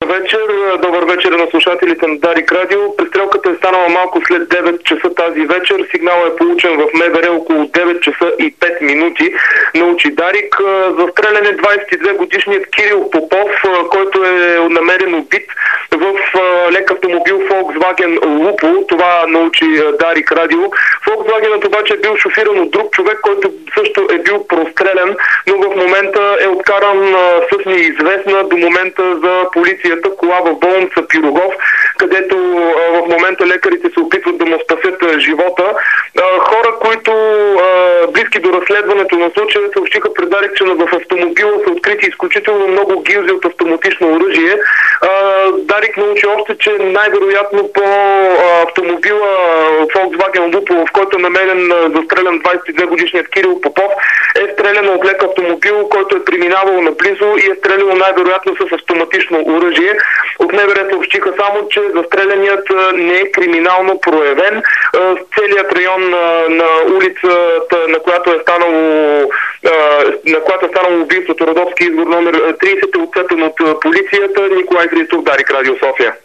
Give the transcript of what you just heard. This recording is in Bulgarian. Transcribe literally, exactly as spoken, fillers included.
вечер. Добър вечер на слушателите на Дарик Радио. Престрелката е станала малко след девет часа тази вечер. Сигналът е получен в МВР около девет часа и пет минути. Научи Дарик. Застрелян е двадесет и две годишният Кирил Попов, който е намерен убит в лек автомобил Volkswagen Lupo. Това научи Дарик Радио. Volkswagenът обаче е бил шофиран от друг човек, който също е бил прострелян, но в момента е откаран с неизвестна до момента за полицията кола в болница Пирогов, където в момента лекарите се опитват да му спасят живота. Хора, които близки до разследването на случая, съобщиха пред Дарик, че в автомобила са открити изключително много гилзи от автоматично оръжие. Дарик научи още, че най-вероятно по автомобила Volkswagen Lupo, в който е намерен застрелян двадесет и две годишният Кирил Попов, е стрелян от лек автомобил, който е преминавал наблизо и е стрелял най-вероятно с автоматично оръжие. От МВР съобщиха само, че застреляният не е криминално проявен. Целият район на улицата, на която е станало на която е станало убийството, Родопски извор номер тридесет, е отцепен от полицията. Николай Христов, Дарик Радио, София.